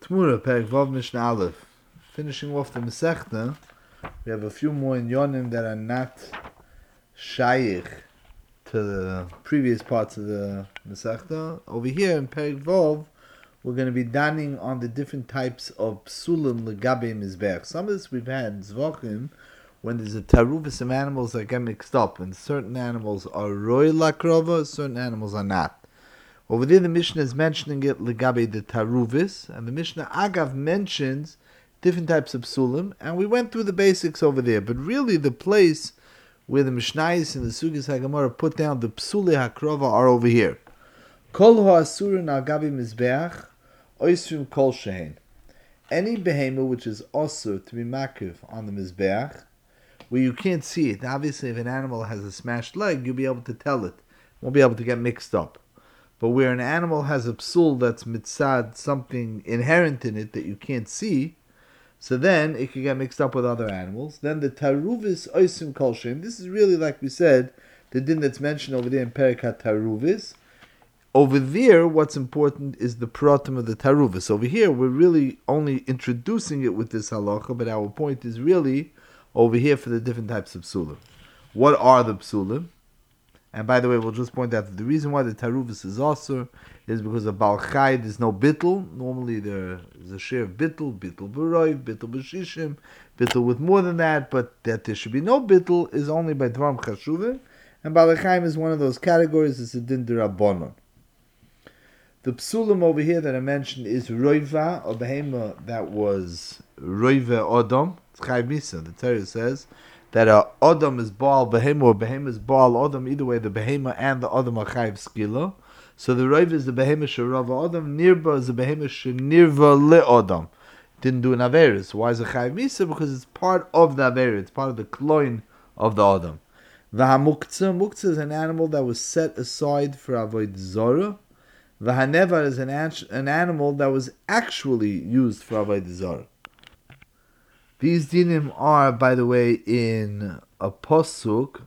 Tmura, Perek Vav Mishnah Aleph. Finishing off the Masechta, we have a few more inyonim that are not shaykh to the previous parts of the Masechta. Over here in Perek Vav, we're going to be daning on the different types of psulim legabe mizbech. Some of this we've had zvachim when there's a taruvis of animals that get mixed up, and certain animals are roy lakrova, certain animals are not. Over there, the Mishnah is mentioning it legabe the taruvis, and the Mishnah Agav mentions different types of psulim, and we went through the basics over there. But really, the place where the Mishnayos and the Sugis HaGemara put down the psuli hakrova are over here. Kol ha'asurin al gabi mizbeach oisrim kol shehen. Any behema which is asur to be makiv on the mizbeach, where you can't see it. Obviously, if an animal has a smashed leg, you'll be able to tell it. Won't be able to get mixed up. But where an animal has a psul that's mitzad, something inherent in it that you can't see, so then it can get mixed up with other animals. Then the taruvis oisim kol shehem. This is really, like we said, the din that's mentioned over there in Perikat taruvis. Over there, what's important is the pratim of the taruvis. Over here, we're really only introducing it with this halacha, but our point is really over here for the different types of psulim. What are the psulim? And by the way, we'll just point out that the reason why the taruvis is asur is because of Baal Chai, there's no bittul. Normally there is a share of bittul b'roiv, bittul b'shishim, bittul with more than that, but that there should be no bittul is only by dvarim chashuvim, and Baal Chai is one of those categories, it's a din d'rabbanon. The psulim over here that I mentioned is roiva, or behema that was roiva odom, it's chayv misa. The Torah says that Adam is Baal Behema or Behema is Baal Adam. Either way, the Behema and the Adam are Chayiv Skila. So the Rav is the Behema Sherava Adam. Nirba is the Behema Shenirva Le Adam. Didn't do an Averis. Why is it Chayiv Misa? Because it's part of the Averis. It's part of the Kloin of the Adam. Vahamuktzah. Muktzah is an animal that was set aside for Avoid Zorah. Vahanevar is an animal that was actually used for Avoid Zorah. These dinim are, by the way, in a posuk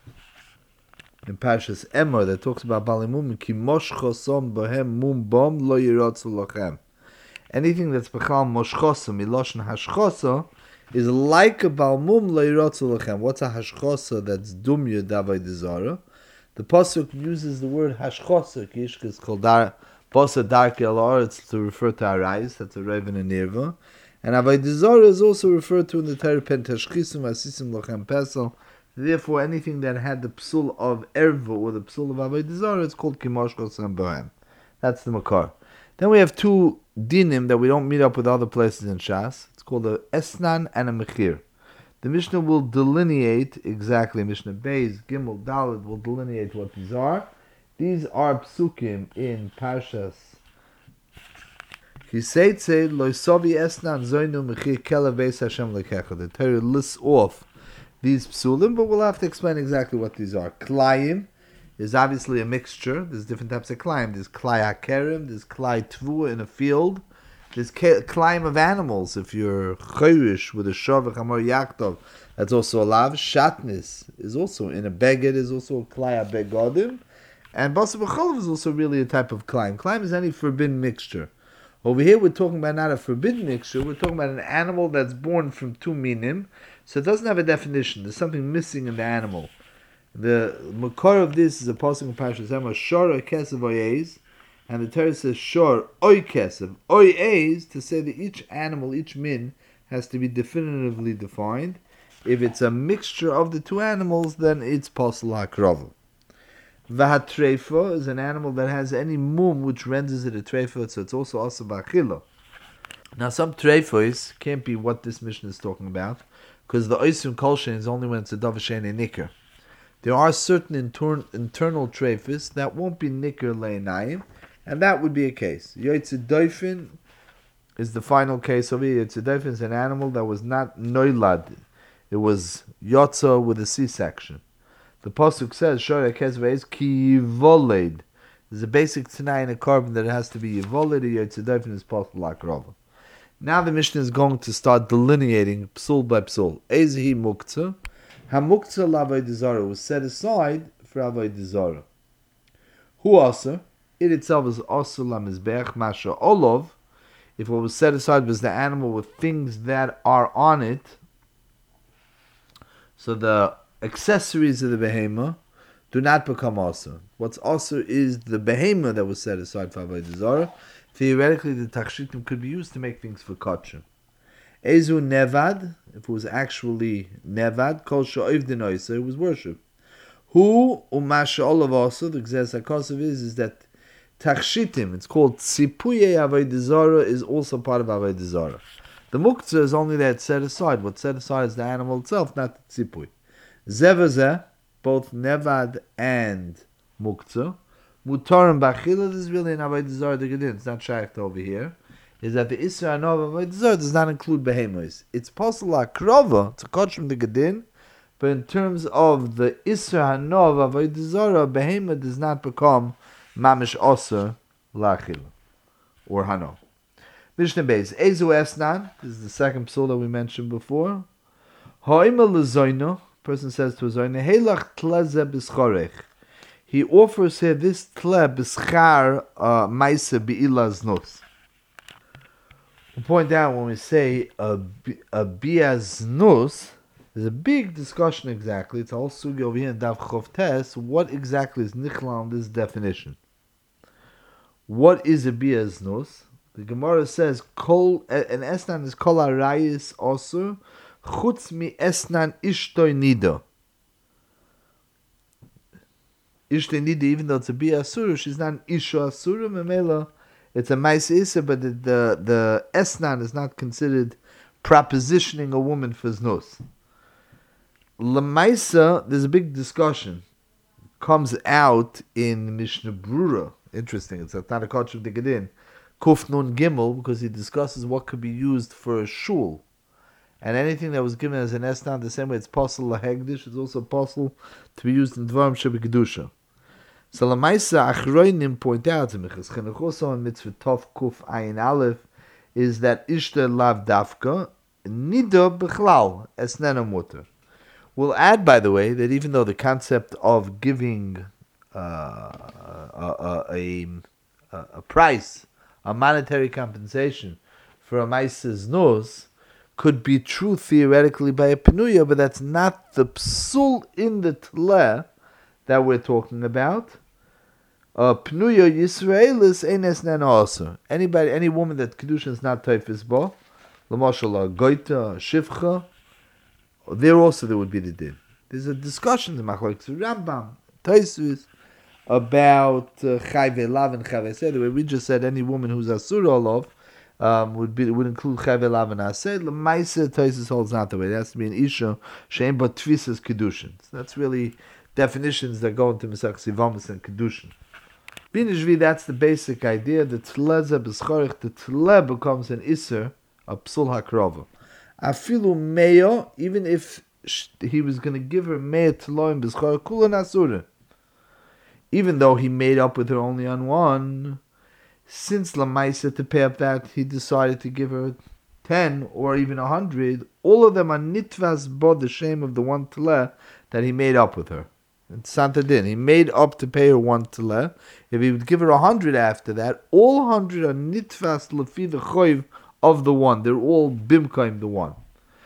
in Parshas Emor that talks about balimum ki moshchosom bohem mum bom lo yirotzu lochem. Anything that's bechal moshchosom miloshen hashchosa is like a balmum lo yirotzu lochem. What's a hashchosa that's dumya davay dezara? The posuk uses the word hashchosa kishkes called posa darki al oretz to refer to our eyes. That's a raven and nirva. And Avodah Zarah is also referred to in the Torah Pentashchisum Asisim Lochem Pesel. Therefore, anything that had the psul of Erva or the psul of Avodah Zarah is called Kimoshkos and Bohem. That's the Makar. Then we have two dinim that we don't meet up with other places in Shas. It's called a Esnan and a Mechir. The Mishnah will delineate exactly. Mishnah Beis, Gimel, Dalet will delineate what these are. These are psukim in Parshas. The Torah lists off these psulim, but we'll have to explain exactly what these are. Klayim is obviously a mixture. There's different types of klayim. There's klay hakerim, there's klay tvu in a field. There's klayim of animals. If you're chayrish with a shavach amor yaktov, that's also allowed. Shatnis is also in a beged, is also a klay begodim. And basa b'cholav is also really a type of klayim. Klayim is any forbidden mixture. Over here, we're talking about not a forbidden mixture. We're talking about an animal that's born from two minim, so it doesn't have a definition. There's something missing in the animal. The makor of this is a passing of Parshas Emor, shor oy kesev oyez, and the Torah says shor oy kesev oyez to say that each animal, each min, has to be definitively defined. If it's a mixture of the two animals, then it's pasal hakrava. Vahatrefa is an animal that has any mum which renders it a trefa, so it's also ba'achila. Now, some trefos can't be what this mission is talking about, because the oisim kolshen is only when it's a davashen and nicker. There are certain internal trefos that won't be nicker leinayim, and that would be a case. Yotzedofin is the final case over here. Yotzedofin is an animal that was not noilad. It was yotza with a C-section. The pasuk says, "Shor hakezvei ki yivoled." There's a basic tanai in a carbon that it has to be yivoled. Yotzedofin is possible like rava. Now the Mishnah is going to start delineating psul by psul. Ezehi muktzah, hamuktzah l'avodah zarah was set aside for avodah zarah. Hu asa, it itself is asa lamizbeach masha olov. If what was set aside was the animal with things that are on it, so the accessories of the behemoth do not become also. What's also is the behemoth that was set aside for Avodah Zarah. Theoretically, the takshitim could be used to make things for kosher. Ezu nevad, if it was actually nevad, kol sha'oiv denoisa, it was worship. Who umasha olav also, the Gzes HaKosov is that takshitim, it's called tzipuye Avodah Zarah, is also part of Avodah Zarah. The muktzah is only that set aside. What's set aside is the animal itself, not the tzipui. Zevazeh, both nevad and muktzah, mutarim b'achila, this is really an Avodah Zarah the Gedin, it's not shaykh over here, is that the Isra Hanov of Avodah Zarah does not include behemoths. It's possible akrova, it's a kotch from the Gedin, but in terms of the Isra Hanov of Avodah Zarah, behemoth does not become mamish oser la'achila, or hanov. Mishnah Beis, Ezu Esnan, this is the second psul that we mentioned before. Ha'ima lezoino, person says to a zoino, Heilach tleze b'schorech. He offers here this tle b'schar maise bi'ila znos. We point out when we say a biaznus, there's a big discussion exactly. It's all sugi over here in Daf Chov Tes. What exactly is nichla on this definition? What is a biaznus? The Gemara says, "Kol an esnan is kol arayis also, chutz mi esnan ishtoi nido." Ishtoi nido, even though it's a bia asura, she's not an isha asura. Memela, it's a ma'ase isa, but the esnan is not considered propositioning a woman for znus. Lamaisa, there's a big discussion. Comes out in Mishnah Brura. Interesting. It's not a kotch of the Gedin. Kuf Nun Gimel, because he discusses what could be used for a shul. And anything that was given as an esnan, the same way it's possible lahegdish, it's also possible to be used in dvarim shebekdusha. So Lamaisa Achroinim point out to Michas Chinuch also on Mitzvah Tov Kuf Ayin Aleph is that Ishta Lav Dafka Nido Bechlal Esnena Mutter. We'll add, by the way, that even though the concept of giving a price, a monetary compensation for a ma'ase's nose could be true theoretically by a penuya, but that's not the psul in the tle that we're talking about. Penuya Yisraelis eines nen also. Any woman that kedusha is not teifis bo, l'mashal goita, shivcha, there would be the din. There's a discussion in Machlokes Rambam, Tosfos, about Chayve Lav and Chayve Aseh. The way we just said, any woman who's Asur Olav would include Chayve Lav and Aseh. L'maisa Tosfos holds not the way. It has to be an Isha Shein Bat Tvisas Kedushin. That's really definitions that go into Mesach Sivamis and Kedushin. Binishvi, that's the basic idea. The Tleza B'schorich, the Tle becomes an Isser, a Psul HaKrova. Afilu Meyo, even if he was going to give her Meyo Tloim B'schorich, Kulan Asura. Even though he made up with her only on one, since Lamaisa to pay up that, he decided to give her 10 or even 100, all of them are nitvas bod, the shame of the one tele that he made up with her. It's Santa Din. He made up to pay her one tele. If he would give her 100 after that, all 100 are nitvas lefi the choiv of the one. They're all bimkaim the one.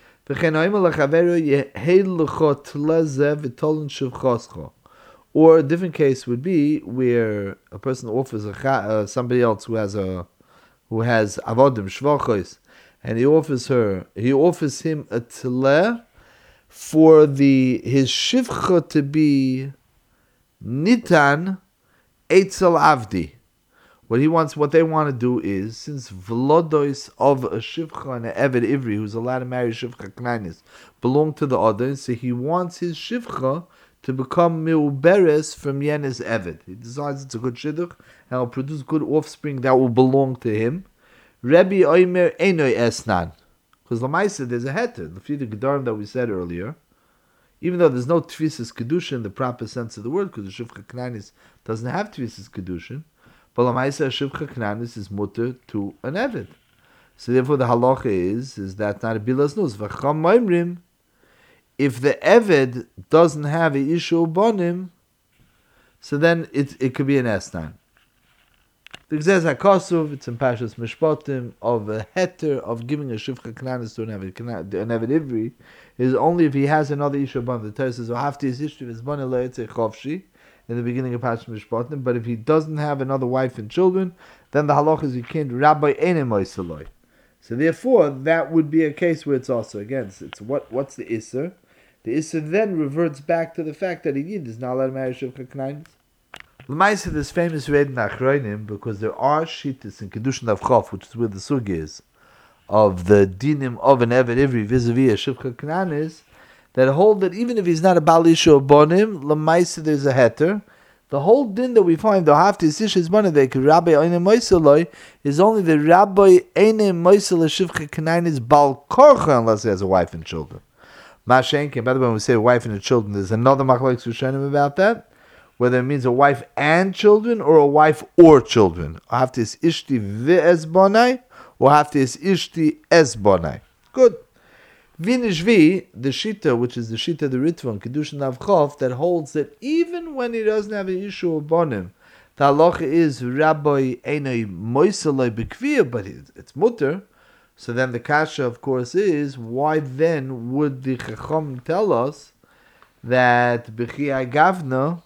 Or a different case would be where a person offers somebody else who has avodim shvachos, and he offers him a tle for his shivcha to be nitan etzel avdi. What they want to do is, since vlodos of a shivcha and an eved ivri who's allowed to marry shivcha knainis belong to the other, so he wants his shivcha to become meuberes from Yenis Eved. He decides it's a good shidduch and will produce good offspring that will belong to him. Rebbe Oimer Einoi Esnan. Because Lamaisa, there's a heter. The few Gedarim that we said earlier, even though there's no Tvisas Kedusha in the proper sense of the word, because the Shivcha Knanis doesn't have Tvisas Kedusha, but Lamaisa Shivcha Knanis is mutter to an Eved. So therefore the halacha is that not a Bilas Nus. V'cham Moimrim, if the Eved doesn't have a issue bonim, so then it could be an Esnan. The Gzez HaKosuv, it's in Pashas Mishpatim, of a heter of giving a Shivcha Knanis to an Eved Ivri, is only if he has another Isha Ban. The Torah says, Hafti is Ishtu Vizbana Le'etzei Chovshi, in the beginning of Pashas Mishpatim, but if he doesn't have another wife and children, then the halach is you can't Rabbi Einem Oisaloi. So therefore, that would be a case where it's also, again, it's what's the Isser? The Isser then reverts back to the fact that a Yid is not allowed to marry Shivcha Knanis. L'maisa, this famous read in Achronim, because there are shittas in Kedushin of Chof, which is where the sug is, of the dinim of an Eved Ivri vis-a-vis a Shivcha Knanis, that hold that even if he's not a Baal Isha or Bonim, l'maisa there's a heter. The whole din that we find, the Hafti Sish is Bonim, that Rabbi Einem Moiseloi, is only the Rabbi Einem Moisel Shivcha Knanis Baal Korcha, unless he has a wife and children. Mashenkin, by the way, when we say wife and children, there's another machlokes Rishonim about that, whether it means a wife and children or a wife or children. Haftis ishti ve'ez bonai or haftis ishti es bonai. Good. Vinishvi, the Shita, which is the Shita the Ritva, Kedushin Avchof, that holds that even when he doesn't have an issue of bonim, the halacha is Rabbi Einoi Moiseloi Bekviyah, but it's mutter. So then the kasha, of course, is why then would the Chacham tell us that B'chiyah Gavna,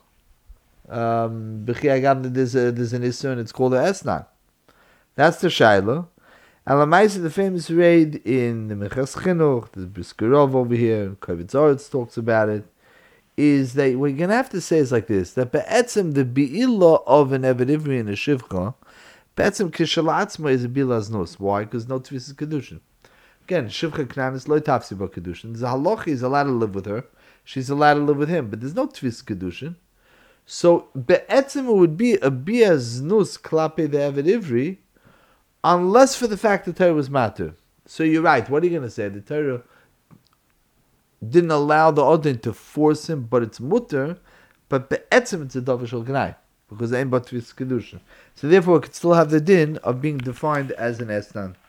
there's an issue and it's called a esnan. That's the shaila. And Lamaisa, the famous raid in the Mechas Chinuch, the Briskerov over here, Kovitz Oretz talks about it, is that we're going to have to say it's like this, that be'etzem the bi'ila of an Eved Ivri and a Shivcha, be'etzem kishalatzma is a bilaznos. Why? Because no tvis is Kedushin. Again, Shivcha Knanis lo tafsi ba Kedushin. The halacha is allowed to live with her, she's allowed to live with him, but there's no tvis Kedushin. So, be'etzim it would be a biaznus klape the Eved Ivri, unless for the fact the Torah was matter. So you're right, what are you going to say? The Torah didn't allow the Odin to force him, but it's mutter, but be'etzim it's a davar shel gnai, because ain't but tvis kedusha. So therefore it could still have the din of being defined as an esnan.